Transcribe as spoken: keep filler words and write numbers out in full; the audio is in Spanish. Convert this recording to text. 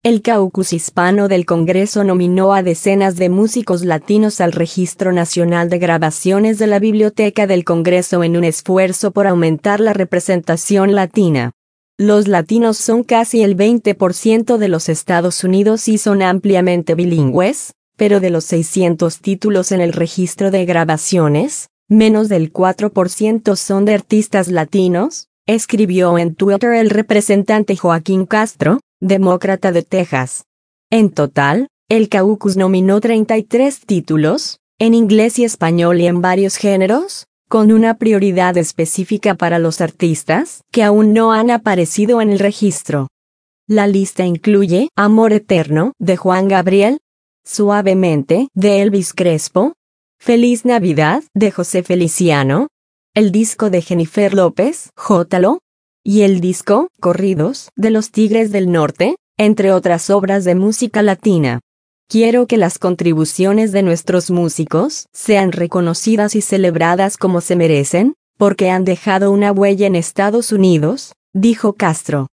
El caucus hispano del Congreso nominó a decenas de músicos latinos al Registro Nacional de Grabaciones de la Biblioteca del Congreso en un esfuerzo por aumentar la representación latina. Los latinos son casi el veinte por ciento de los Estados Unidos y son ampliamente bilingües, pero de los seiscientos títulos en el registro de grabaciones, menos del cuatro por ciento son de artistas latinos, escribió en Twitter el representante Joaquín Castro, demócrata de Texas. En total, el caucus nominó treinta y tres títulos, en inglés y español y en varios géneros, con una prioridad específica para los artistas que aún no han aparecido en el registro. La lista incluye Amor Eterno, de Juan Gabriel, Suavemente, de Elvis Crespo, Feliz Navidad, de José Feliciano, el disco de Jennifer López, Jótalo, y el disco Corridos, de los Tigres del Norte, entre otras obras de música latina. Quiero que las contribuciones de nuestros músicos sean reconocidas y celebradas como se merecen, porque han dejado una huella en Estados Unidos, dijo Castro.